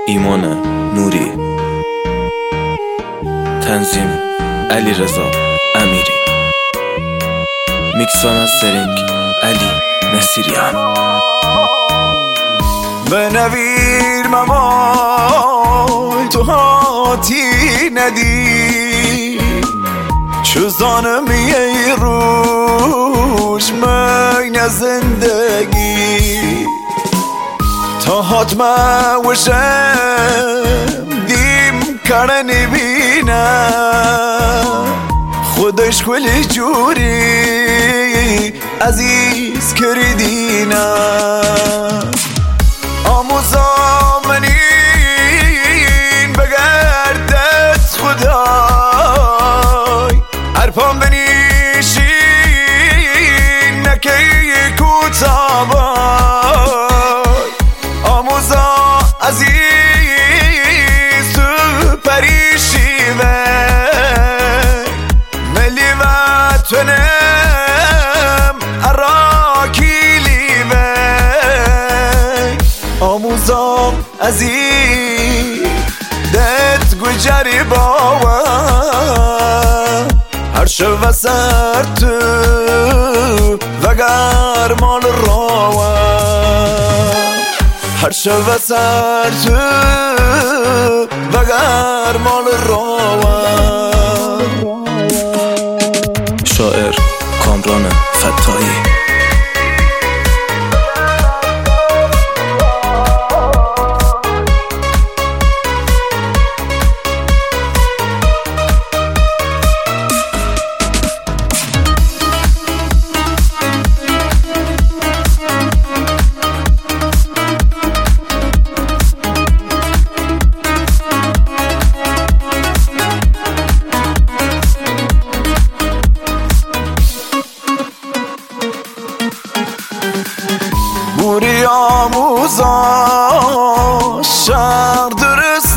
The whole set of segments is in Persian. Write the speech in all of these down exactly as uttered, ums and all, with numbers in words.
ایمان نوری، تنظیم علیرضا امیری، میکس و مسترینگ علی نصیریان. بنویر ممای تو هاتی ندی چوزانم یه روش من زندگی تا حتما وشم دیم کاره نبینم خودش کلی جوری عزیز کردینم آموزا منین بگردت خدای عرفان بنیشین نکی کوتابای آموزا عزیز تو پریشیوه ملی وطنم اراکیلیوه آموزا عزیز دت گجری باوه هر شو سر تو وگر مال راوه هر شو سر تو وگر مال راوه. شاعر کامران فتایی. بوری آموزا شهر درست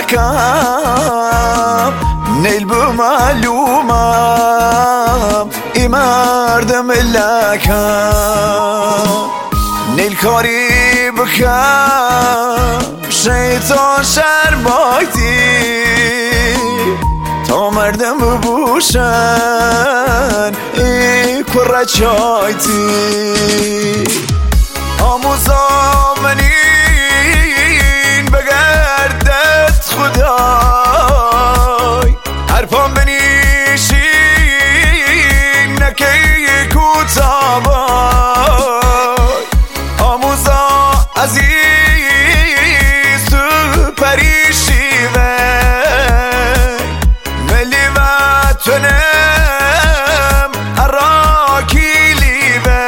نکم نیل بو معلومم ای مردم لکم نیل کاری بکم شیطان شر بایدی تا مردم ببوشن ای کره چایتی آموزا منین بگردت خدای عرفان بنیشین نکی کوتابای آموزا عزیز تو پریشیوه ملی وطنم اراکیلیوه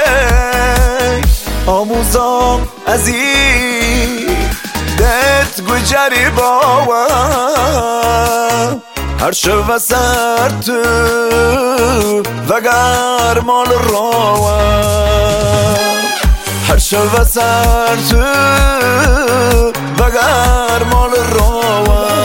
آموزا عزیز دت گجری باوه هر شو سر تو وگر مال راوه هر شو سر تو وگر مال راوه